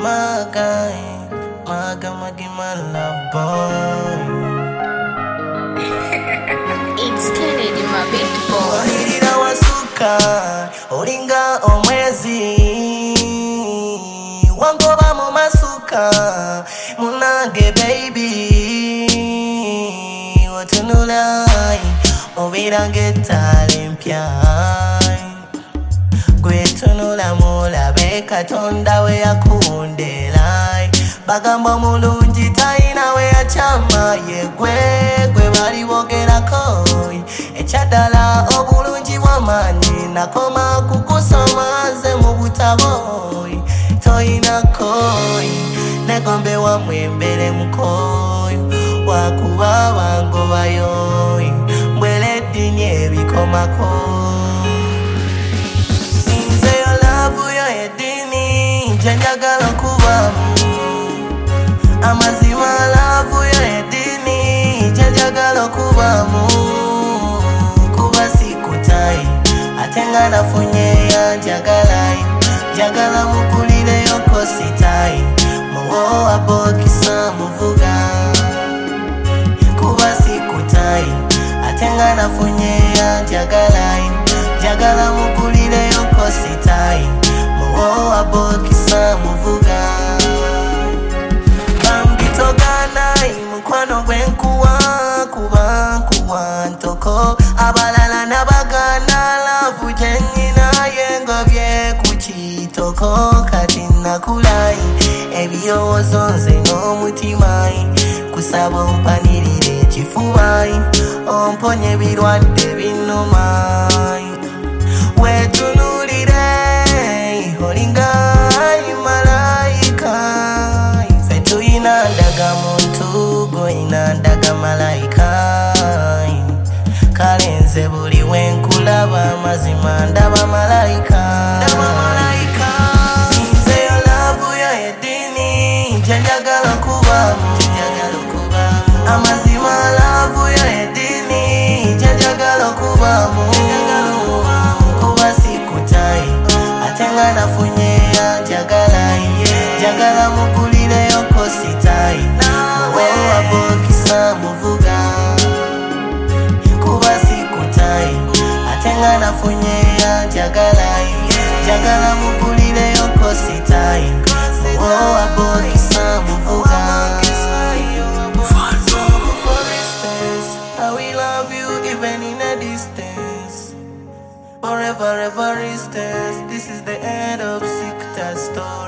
Magi, my love boy. It's Kennedy, my big boy. Wanirira wasuka, olinga omwezi. Wangoba mu masuka, munange baby. Otunulai, obirange talempya. Gwetunula mulabe Katonda we yakundela. Bagamba mulungi talina we yachama ye gwe bali bogerako. Ekyadala obulungi bw'amaanyi nakoma kukusamaze mu butabo. Toyina koyi negombe wamwembere mukoyo wakuba bangobayo mbwele ddinye ebikomako. Nze yo love yo edini nje njagala okubamu. Amazima love yo edini nje njagala okubamu. Kuba sikutai ate nga nafunye yanjagalayi njagala mukulireyo kositai muwo abokisa muvuga. Kuba sikutai ate nga nafunye yanjagalayi njagala mukulireyo kositai muwo abokisa muvuga. Bambitoganayi mukwano gwenkuwa kuba nkuwa ntoko. Abalala nabagana lavu gyenyina yengobye ku kitoko. Kati nakulayi ebirowoozo nze n'omutima kusaba ompanirire ekifuba omponye ebirwadde binnuma. Wetunulire olinga malayika. Ffe tuyina ndaga muntu goyina ndaga malayika. Kale nze buli wenkulaba mazima ndaba malayika. Nze yo love yo edini nje njagala okubamu. Amazima love yo edini nje njagala okubamu. Kuba sikutai ate nga nafunye yanjagalayi njagala mukulireyo kositai muwe abokisa muvuga. Kuba sikutai ate nga nafunye yanjagalayi njagala mukulireyo kositai muwe abokisa muvuga. I will love you even in a distance. Forever, ever distance. This is the end of Sick Story.